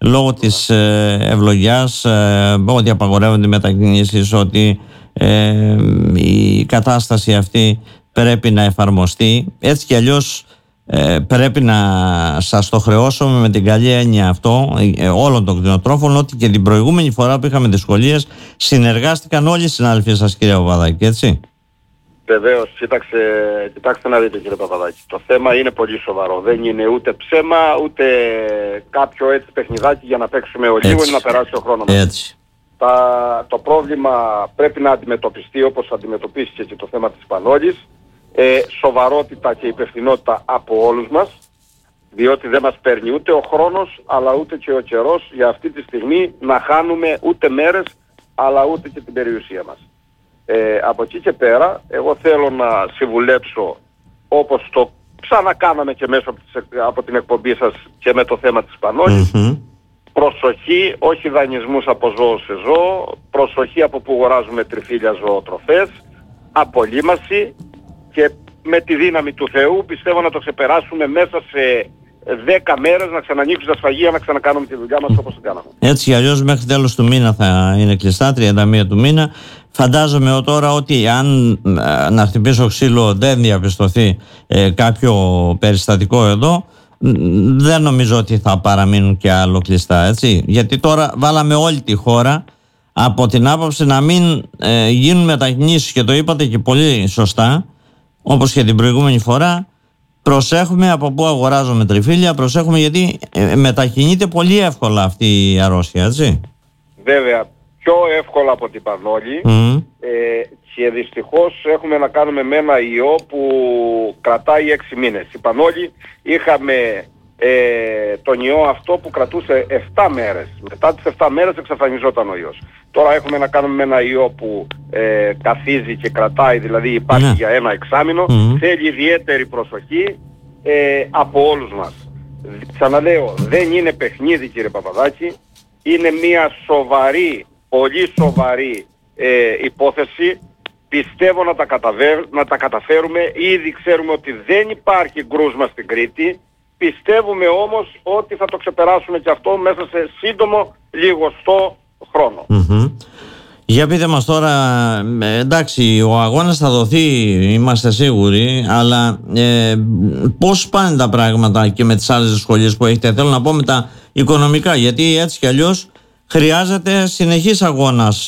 λόγω της ευλογιάς, ότι απαγορεύονται οι μετακινήσεις, ότι η κατάσταση αυτή πρέπει να εφαρμοστεί. Έτσι κι αλλιώς πρέπει να σας το χρεώσω με την καλή έννοια αυτό όλων των κτηνοτρόφων, ότι και την προηγούμενη φορά που είχαμε δυσκολίες συνεργάστηκαν όλοι οι συνάδελφοι σας, κύριε Παπαδάκη, έτσι. Βεβαίως, κοιτάξτε να δείτε, κύριε Παπαδάκη. Το θέμα είναι πολύ σοβαρό. Δεν είναι ούτε ψέμα, ούτε κάποιο έτσι παιχνιδάκι για να παίξουμε ο λίγο ή να περάσει ο χρόνος μας. Έτσι. Το πρόβλημα πρέπει να αντιμετωπιστεί όπως αντιμετωπίστηκε και το θέμα της Πανόλης. Σοβαρότητα και υπευθυνότητα από όλους μας, διότι δεν μας παίρνει ούτε ο χρόνος αλλά ούτε και ο καιρός για αυτή τη στιγμή να χάνουμε ούτε μέρες αλλά ούτε και την περιουσία μας. Από εκεί και πέρα εγώ θέλω να συμβουλέψω, όπως το ξανακάναμε και μέσα από την εκπομπή σας και με το θέμα της Πανόλης, προσοχή, όχι δανεισμούς από ζώο σε ζώο, προσοχή από που αγοράζουμε τριφύλια ζωοτροφές, απολύμαση, και με τη δύναμη του Θεού πιστεύω να το ξεπεράσουμε μέσα σε 10 μέρες, να ξανανοίξουν τα σφαγεία, να ξανακάνουμε τη δουλειά μας όπως το κάναμε. Έτσι κι αλλιώς μέχρι τέλος του μήνα θα είναι κλειστά, 31 του μήνα. Φαντάζομαι τώρα ότι αν να χτυπήσω ξύλο δεν διαπιστωθεί κάποιο περιστατικό εδώ, δεν νομίζω ότι θα παραμείνουν και άλλο κλειστά, έτσι. Γιατί τώρα βάλαμε όλη τη χώρα από την άποψη να μην γίνουν μετακινήσεις, και το είπατε και πολύ σωστά, όπως και την προηγούμενη φορά. Προσέχουμε από πού αγοράζουμε τριφύλια, προσέχουμε γιατί μετακινείται πολύ εύκολα αυτή η αρρώστια, έτσι. Βέβαια, πιο εύκολα από την Πανόλη, και δυστυχώς έχουμε να κάνουμε με ένα ιό που κρατάει 6 μήνες. Η Πανόλη είχαμε τον ιό αυτό που κρατούσε 7 μέρες. Μετά τις 7 μέρες εξαφανιζόταν ο ιός. Τώρα έχουμε να κάνουμε με ένα ιό που καθίζει και κρατάει, δηλαδή υπάρχει για ένα εξάμηνο. Θέλει ιδιαίτερη προσοχή από όλους μας. Ξαναλέω, δεν είναι παιχνίδι, κύριε Παπαδάκη, είναι μια σοβαρή, πολύ σοβαρή υπόθεση. Πιστεύω να τα καταφέρουμε. Ήδη ξέρουμε ότι δεν υπάρχει γκρούσμα στην Κρήτη. Πιστεύουμε όμως ότι θα το ξεπεράσουμε και αυτό μέσα σε σύντομο λιγοστό χρόνο. Για πείτε μας τώρα, εντάξει, ο αγώνας θα δοθεί, είμαστε σίγουροι, αλλά πώς πάνε τα πράγματα και με τις άλλες δυσκολίες που έχετε? Θέλω να πω με τα οικονομικά, γιατί έτσι κι αλλιώς χρειάζεται συνεχής αγώνας,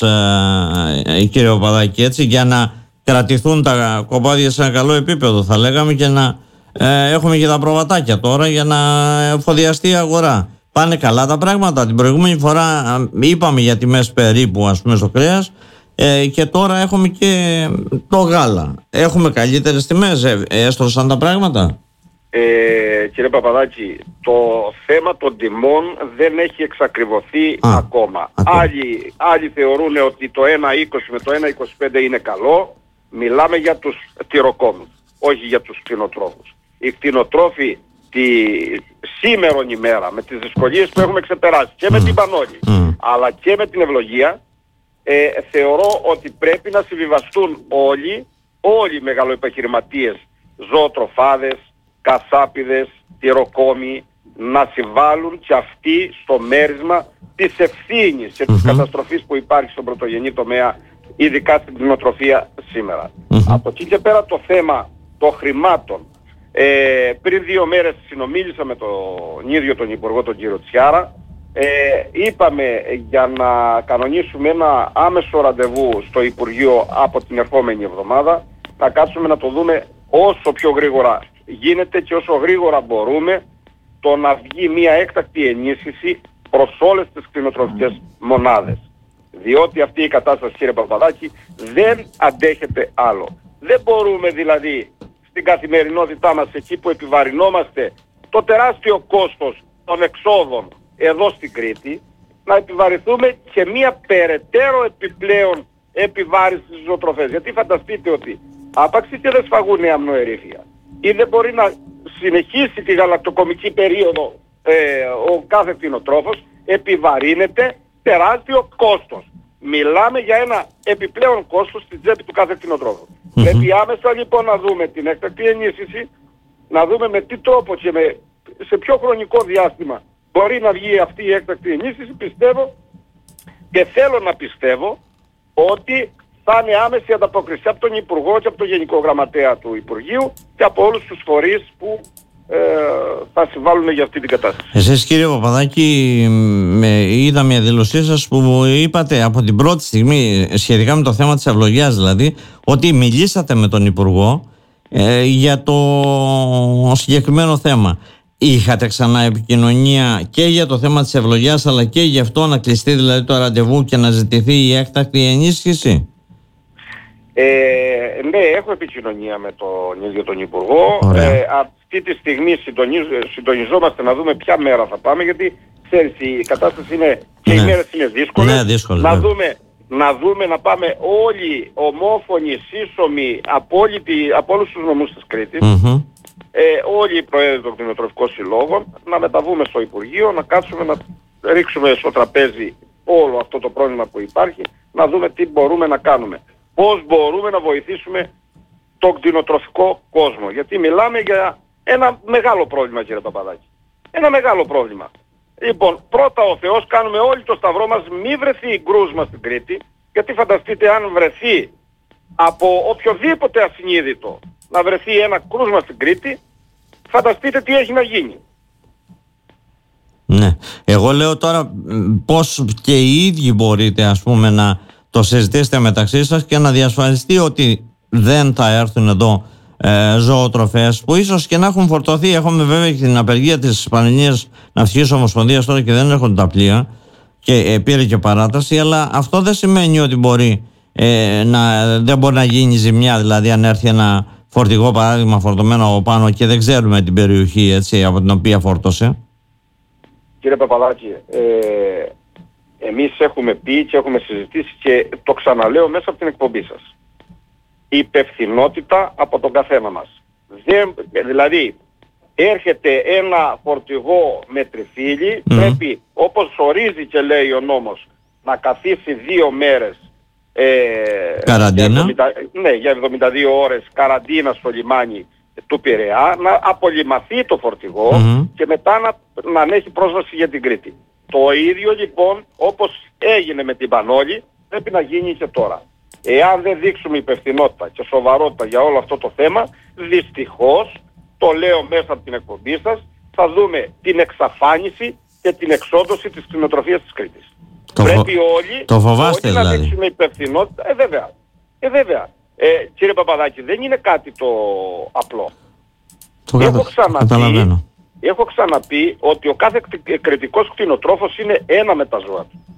κύριε Παπαδάκη, έτσι, για να κρατηθούν τα κοπάδια σε ένα καλό επίπεδο, θα λέγαμε, και να έχουμε και τα προβατάκια τώρα για να εφοδιαστεί η αγορά. Πάνε καλά τα πράγματα? Την προηγούμενη φορά είπαμε για τιμές περίπου, ας πούμε, στο κρέας, και τώρα έχουμε και το γάλα. Έχουμε καλύτερες τιμές? Έστρωσαν τα πράγματα? Κύριε Παπαδάκη, το θέμα των τιμών δεν έχει εξακριβωθεί ακόμα. Άλλοι θεωρούν ότι το 1,20 με το 1,25 είναι καλό. Μιλάμε για τους τυροκόμους, όχι για τους κτηνοτρόφους. Οι κτηνοτρόφοι τη σήμερον ημέρα, με τις δυσκολίες που έχουμε ξεπεράσει και με την Πανόλη αλλά και με την ευλογία, θεωρώ ότι πρέπει να συμβιβαστούν όλοι οι μεγαλοεπιχειρηματίες, ζωοτροφάδες, κασάπιδες, τυροκόμοι, να συμβάλλουν και αυτοί στο μέρισμα της ευθύνης και της καταστροφής που υπάρχει στον πρωτογενή τομέα, ειδικά στην κτηνοτροφία σήμερα. Από εκεί και πέρα το θέμα των χρημάτων, πριν 2 μέρες συνομίλησα με τον ίδιο τον Υπουργό, τον κύριο Τσιάρα. Είπαμε για να κανονίσουμε ένα άμεσο ραντεβού στο Υπουργείο από την ερχόμενη εβδομάδα, να κάτσουμε να το δούμε όσο πιο γρήγορα γίνεται και όσο γρήγορα μπορούμε, το να βγει μια έκτακτη ενίσχυση προς όλες τις κτηνοτροφικές μονάδες. Διότι αυτή η κατάσταση, κύριε Παπαδάκη, δεν αντέχεται άλλο. Δεν μπορούμε δηλαδή στην καθημερινότητά μας, εκεί που επιβαρυνόμαστε το τεράστιο κόστος των εξόδων εδώ στην Κρήτη, να επιβαρηθούμε και μια περαιτέρω επιπλέον επιβάρηση στις ζωοτροφές. Γιατί φανταστείτε ότι άπαξ και δεν σφαγούν η αμνοερήφια ή δεν μπορεί να συνεχίσει τη γαλακτοκομική περίοδο ο κάθε κτηνοτρόφος, επιβαρύνεται τεράστιο κόστος. Μιλάμε για ένα επιπλέον κόστος στην τσέπη του κάθε κτηνοτρόφου. Πρέπει άμεσα λοιπόν να δούμε την έκτακτη ενίσχυση, να δούμε με τι τρόπο και σε ποιο χρονικό διάστημα μπορεί να βγει αυτή η έκτακτη ενίσχυση. Πιστεύω και θέλω να πιστεύω ότι θα είναι άμεση ανταπόκριση από τον Υπουργό και από τον Γενικό Γραμματέα του Υπουργείου και από όλους τους φορείς που θα συμβάλλουν για αυτή την κατάσταση. Εσείς, κύριε Παπαδάκη, είδα μια δήλωσή σας που είπατε από την πρώτη στιγμή σχετικά με το θέμα της ευλογίας, δηλαδή ότι μιλήσατε με τον Υπουργό για το συγκεκριμένο θέμα. Είχατε ξανά επικοινωνία και για το θέμα της ευλογίας, αλλά και γι' αυτό να κλειστεί δηλαδή το ραντεβού και να ζητηθεί η έκτακτη ενίσχυση? Ναι, έχω επικοινωνία με τον ίδιο τον Υπουργό. Αυτή τη στιγμή συντονιζόμαστε να δούμε ποια μέρα θα πάμε, γιατί ξέρεις, η κατάσταση είναι και οι μέρες είναι δύσκολες. Ναι, δύσκολες, να δούμε να πάμε όλοι ομόφωνοι, σύσσωμοι από όλους τους νομούς της Κρήτης, όλοι οι προέδροι των κτηνοτροφικών συλλόγων, να μεταβούμε στο Υπουργείο, να κάτσουμε να ρίξουμε στο τραπέζι όλο αυτό το πρόβλημα που υπάρχει, να δούμε τι μπορούμε να κάνουμε. Πώς μπορούμε να βοηθήσουμε τον κτηνοτροφικό κόσμο. Γιατί μιλάμε για ένα μεγάλο πρόβλημα, κύριε Παπαδάκη. Ένα μεγάλο πρόβλημα. Λοιπόν, πρώτα ο Θεός, κάνουμε όλοι το σταυρό μας, μη βρεθεί γκρούσμα στην Κρήτη, γιατί φανταστείτε αν βρεθεί από οποιοδήποτε ασυνείδητο να βρεθεί ένα κρούσμα στην Κρήτη, φανταστείτε τι έχει να γίνει. Ναι. Εγώ λέω τώρα πώς και οι ίδιοι μπορείτε, ας πούμε, να το συζητήσετε μεταξύ σας και να διασφαλιστεί ότι δεν θα έρθουν εδώ ζωοτροφές που ίσως και να έχουν φορτωθεί. Έχουμε βέβαια και την απεργία της Πανελληνίας Ναυτικής Ομοσπονδίας τώρα και δεν έρχονται τα πλοία και πήρε και παράταση, αλλά αυτό δεν σημαίνει ότι δεν μπορεί να γίνει ζημιά. Δηλαδή αν έρθει ένα φορτηγό παράδειγμα φορτωμένο από πάνω και δεν ξέρουμε την περιοχή, έτσι, από την οποία φόρτωσε. Κύριε Παπαδάκη, εμείς έχουμε πει και έχουμε συζητήσει και το ξαναλέω μέσα από την εκπομπή σας. Η υπευθυνότητα από τον καθένα μας. Δηλαδή, έρχεται ένα φορτηγό με τριφύλι, πρέπει, όπως ορίζει και λέει ο νόμος, να καθίσει 2 μέρες καραντίνα. Για 72 ώρες καραντίνα στο λιμάνι του Πειραιά, να απολυμαθεί το φορτηγό και μετά να έχει πρόσβαση για την Κρήτη. Το ίδιο λοιπόν, όπως έγινε με την Πανόλη, πρέπει να γίνει και τώρα. Εάν δεν δείξουμε υπευθυνότητα και σοβαρότητα για όλο αυτό το θέμα, δυστυχώς, το λέω μέσα από την εκπομπή σας, θα δούμε την εξαφάνιση και την εξόντωση της κτηνοτροφίας της Κρήτης. Πρέπει όλοι να δείξουμε υπευθυνότητα. Βέβαια. Κύριε Παπαδάκη, δεν είναι κάτι το απλό. Έχω ξαναπεί ότι ο κάθε κρητικός κτηνοτρόφος είναι ένα με τα ζώα του.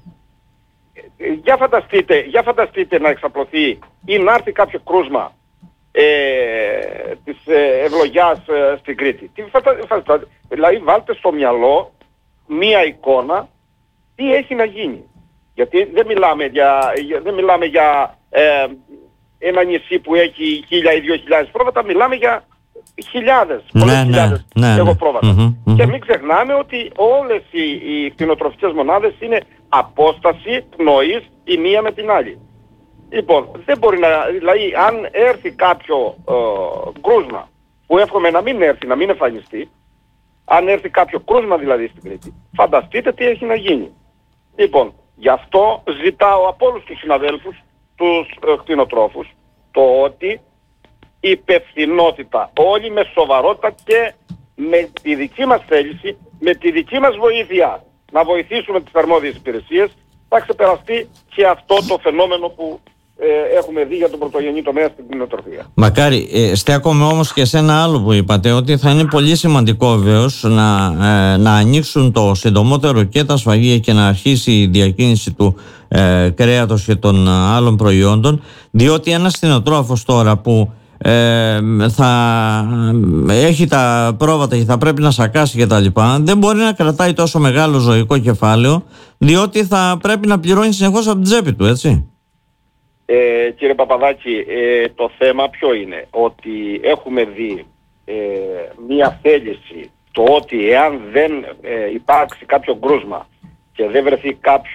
Για φανταστείτε να εξαπλωθεί ή να έρθει κάποιο κρούσμα της ευλογιάς στην Κρήτη. Δηλαδή βάλτε στο μυαλό μία εικόνα τι έχει να γίνει. Γιατί δεν μιλάμε για ένα νησί που έχει 1.000 ή 2.000 πρόβατα, μιλάμε για χιλιάδες, πολλές χιλιάδες πρόβατα. Και μην ξεχνάμε ότι όλες οι κτηνοτροφικές μονάδες είναι απόσταση πνοής η μία με την άλλη. Λοιπόν, δεν μπορεί δηλαδή αν έρθει κάποιο κρούσμα, που εύχομαι να μην έρθει, να μην εμφανιστεί, αν έρθει κάποιο κρούσμα δηλαδή στην Κρήτη, φανταστείτε τι έχει να γίνει. Λοιπόν, γι' αυτό ζητάω από όλους τους συναδέλφους, τους κτηνοτρόφους, το ότι η υπευθυνότητα, όλοι με σοβαρότητα και με τη δική μας θέληση, με τη δική μας βοήθεια να βοηθήσουμε τις αρμόδιες υπηρεσίες, θα ξεπεραστεί και αυτό το φαινόμενο που έχουμε δει για τον πρωτογενή τομέα στην κτηνοτροφία. Μακάρι. Στέκομαι όμως και σε ένα άλλο που είπατε, ότι θα είναι πολύ σημαντικό βέβαιως να ανοίξουν το συντομότερο και τα σφαγεία και να αρχίσει η διακίνηση του κρέατος και των άλλων προϊόντων, διότι ένας κτηνοτρόφος τώρα που θα έχει τα πρόβατα και θα πρέπει να σακάσει και τα λοιπά, δεν μπορεί να κρατάει τόσο μεγάλο ζωικό κεφάλαιο, διότι θα πρέπει να πληρώνει συνεχώς από την τσέπη του, έτσι. Κύριε Παπαδάκη, το θέμα ποιο είναι? Ότι έχουμε δει μία θέληση, το ότι εάν δεν υπάρξει κάποιο κρούσμα και δεν βρεθεί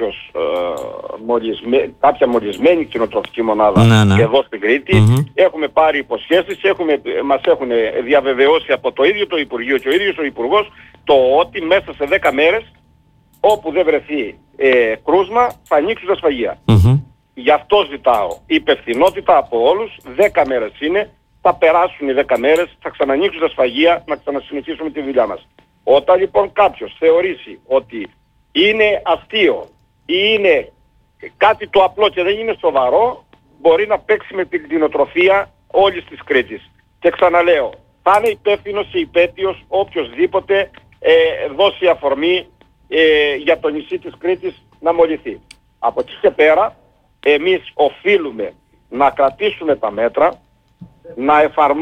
κάποια μολυσμένη κτηνοτροφική μονάδα εδώ στην Κρήτη, έχουμε πάρει υποσχέσεις, μας έχουν διαβεβαιώσει από το ίδιο το Υπουργείο και ο ίδιος ο Υπουργός το ότι μέσα σε 10 μέρες όπου δεν βρεθεί κρούσμα θα ανοίξουν τα σφαγεία. Γι' αυτό ζητάω υπευθυνότητα από όλους. 10 μέρες είναι, θα περάσουν οι 10 μέρες, θα ξανανοίξουν τα σφαγεία, να ξανασυνεχίσουμε τη δουλειά μας. Όταν λοιπόν κάποιος θεωρήσει ότι είναι αστείο ή είναι κάτι το απλό και δεν είναι σοβαρό, μπορεί να παίξει με την κτηνοτροφία όλης της Κρήτης. Και ξαναλέω, θα είναι υπεύθυνος και υπέτειος οποιοσδήποτε δώσει αφορμή για το νησί της Κρήτης να μολυθεί. Από εκεί και πέρα, εμείς οφείλουμε να κρατήσουμε τα μέτρα, να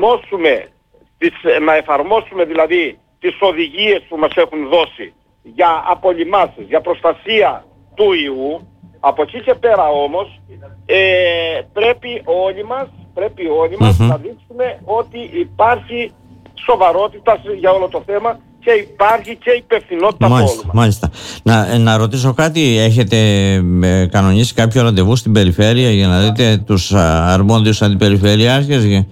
εφαρμόσουμε δηλαδή τις οδηγίες που μας έχουν δώσει για απολυμάσεις, για προστασία του ιού. Από εκεί και πέρα όμως πρέπει όλοι μας να δείξουμε ότι υπάρχει σοβαρότητα για όλο το θέμα και υπάρχει και υπευθυνότητα από όλους μας. Μάλιστα. Να ρωτήσω κάτι, έχετε κανονίσει κάποιο ραντεβού στην περιφέρεια για να δείτε τους αρμόδιους αντιπεριφερειάρχες?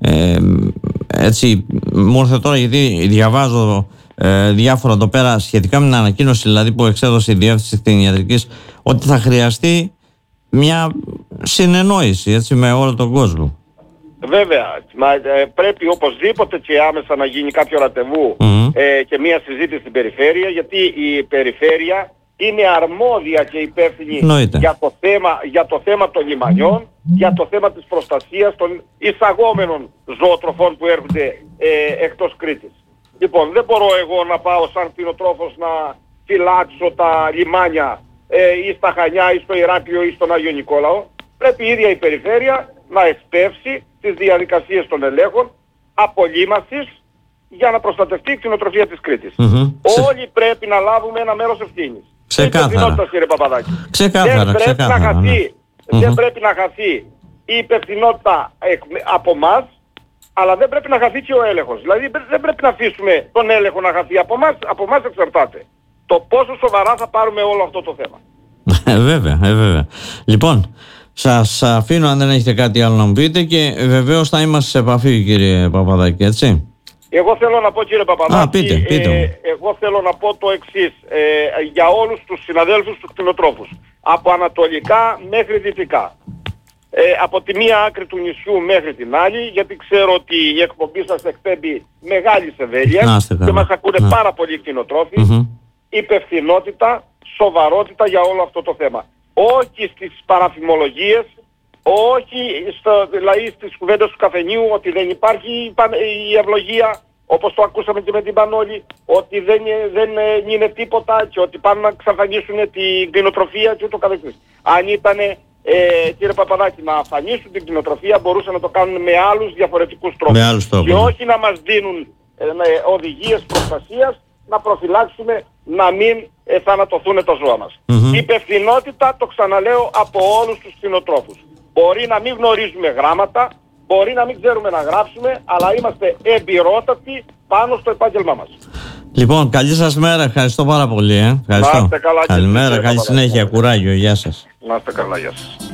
Έτσι μου ήρθε τώρα, γιατί διαβάζω διάφορα εδώ πέρα σχετικά με την ανακοίνωση δηλαδή που εξέδωσε η Διεύθυνση Κτηνιατρικής, ότι θα χρειαστεί μια συνεννόηση έτσι με όλο τον κόσμο. Βέβαια, πρέπει οπωσδήποτε και άμεσα να γίνει κάποιο ραντεβού και μια συζήτηση στην περιφέρεια, γιατί η περιφέρεια είναι αρμόδια και υπεύθυνη για το θέμα των λιμανιών, για το θέμα της προστασίας των εισαγόμενων ζωοτροφών που έρχονται εκτός Κρήτης. Λοιπόν, δεν μπορώ εγώ να πάω σαν κτηνοτρόφος να φυλάξω τα λιμάνια ή στα Χανιά ή στο Ηράκλειο ή στον Άγιο Νικόλαο. Πρέπει η ίδια η περιφέρεια να εσπεύσει τις διαδικασίες των ελέγχων απολύμασης για να προστατευτεί η κτηνοτροφία της Κρήτης. Όλοι πρέπει να λάβουμε ένα μέρος ευθύνης. Ξεκάθαρα. Κύριε Παπαδάκη. Δεν πρέπει να χαθεί η υπευθυνότητα από εμάς, αλλά δεν πρέπει να χαθεί και ο έλεγχος. Δηλαδή δεν πρέπει να αφήσουμε τον έλεγχο να χαθεί από εμάς εξαρτάται το πόσο σοβαρά θα πάρουμε όλο αυτό το θέμα. Βέβαια. Λοιπόν, σας αφήνω αν δεν έχετε κάτι άλλο να μου πείτε και βεβαίως θα είμαστε σε επαφή, κύριε Παπαδάκη, έτσι. Εγώ θέλω να πω, κύριε Παπαδάκη, εγώ θέλω να πω το εξής για όλους τους συναδέλφους τους κτηνοτρόφους, από ανατολικά μέχρι δυτικά, από τη μία άκρη του νησιού μέχρι την άλλη, γιατί ξέρω ότι η εκπομπή σας εκπέμπει μεγάλης ευέλειας και μας ακούνε πάρα πολλοί κτηνοτρόφοι. Υπευθυνότητα, σοβαρότητα για όλο αυτό το θέμα. Όχι στις παραφημολογίες, όχι δηλαδή στις κουβέντες του καφενείου ότι δεν υπάρχει η ευλογία, όπως το ακούσαμε και με την Πανόλη, ότι δεν είναι τίποτα και ότι πάνε να εξαφανίσουν την κτηνοτροφία και ούτω καθεξής. Αν ήταν, κύριε Παπαδάκη, να αφανίσουν την κτηνοτροφία, μπορούσαν να το κάνουν με άλλους διαφορετικούς τρόπους. Και όχι να μας δίνουν οδηγίες προστασίας, να προφυλάξουμε να μην θανατωθούν τα ζώα μας. Υπευθυνότητα, το ξαναλέω, από όλους τους κτηνοτρόφους. Μπορεί να μην γνωρίζουμε γράμματα, μπορεί να μην ξέρουμε να γράψουμε, αλλά είμαστε εμπειρότατοι πάνω στο επάγγελμά μας. Λοιπόν, καλή σας μέρα, ευχαριστώ πάρα πολύ. Ευχαριστώ. Να είστε καλά. Καλημέρα, καλή συνέχεια, κουράγιο, γεια σας. Να είστε καλά, γεια σας.